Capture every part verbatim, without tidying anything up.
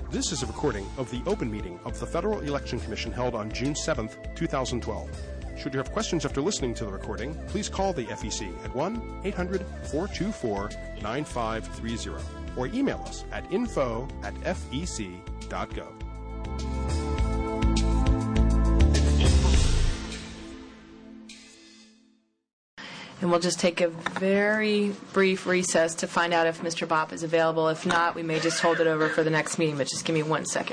This is a recording of the open meeting of the Federal Election Commission held on June seventh, two thousand twelve. Should you have questions after listening to the recording, please call the F E C at one eight hundred, four two four, nine five three zero or email us at info at f e c dot gov. And we'll just take a very brief recess to find out if Mister Bopp is available. If not, we may just hold it over for the next meeting, but just give me one second.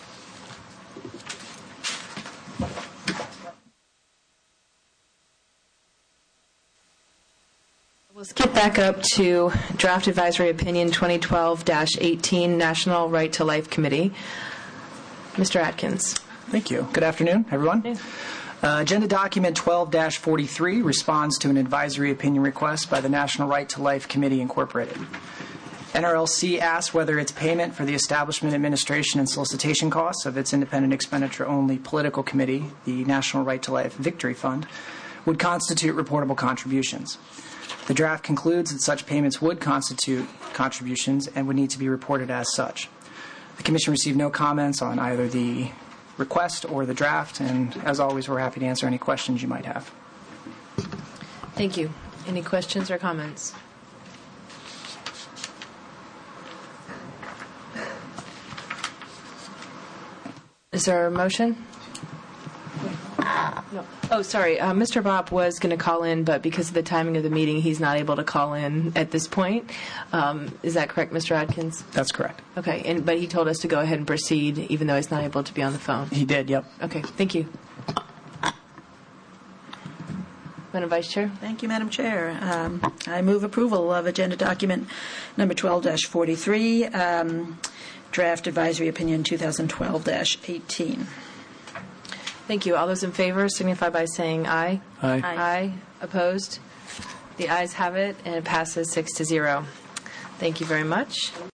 We'll skip back up to Draft Advisory Opinion twenty twelve dash eighteen, National Right to Life Committee. Mister Atkins. Thank you. Good afternoon, everyone. Yeah. Uh, agenda document twelve dash forty-three responds to an advisory opinion request by the National Right to Life Committee, Incorporated. N R L C asked whether its payment for the establishment, administration, and solicitation costs of its independent expenditure-only political committee, the National Right to Life Victory Fund, would constitute reportable contributions. The draft concludes that such payments would constitute contributions and would need to be reported as such. The Commission received no comments on either the request or the draft, and as always, we're happy to answer any questions you might have. Thank you. Any questions or comments? Is there a motion? No. Oh, sorry. Uh, Mister Bopp was going to call in, but because of the timing of the meeting, he's not able to call in at this point. Um, is that correct, Mister Adkins? That's correct. Okay, and but he told us to go ahead and proceed, even though he's not able to be on the phone. He did, yep. Okay, thank you. Madam Vice Chair. Thank you, Madam Chair. Um, I move approval of agenda document number twelve dash forty-three, um, Draft Advisory Opinion twenty twelve dash eighteen. Thank you. All those in favor signify by saying aye. Aye. Aye. Aye. Opposed? The ayes have it, and it passes six to zero. Thank you very much.